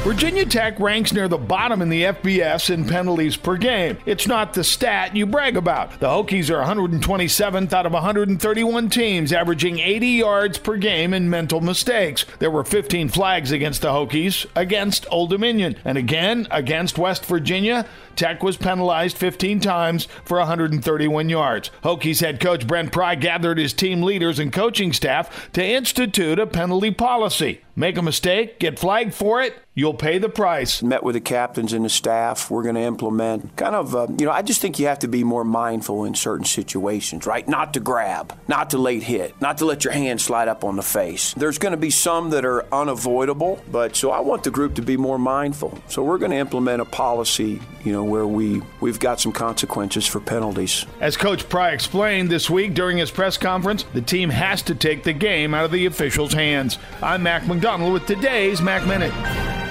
Virginia Tech ranks near the bottom in the FBS in penalties per game. It's not the stat you brag about. The Hokies are 127th out of 131 teams, averaging 80 yards per game in mental mistakes. There were 15 flags against the Hokies, against Old Dominion. And again, against West Virginia, Tech was penalized 15 times for 131 yards. Hokies head coach Brent Pry gathered his team leaders and coaching staff to institute a penalty policy. Make a mistake, get flagged for it, you'll pay the price. Met with the captains and the staff. We're going to implement I just think you have to be more mindful in certain situations, right? Not to grab, not to late hit, not to let your hand slide up on the face. There's going to be some that are unavoidable, so I want the group to be more mindful. So we're going to implement a policy, where we've got some consequences for penalties. As Coach Pry explained this week during his press conference, the team has to take the game out of the officials' hands. I'm Mac McDonald with today's Mac Minute.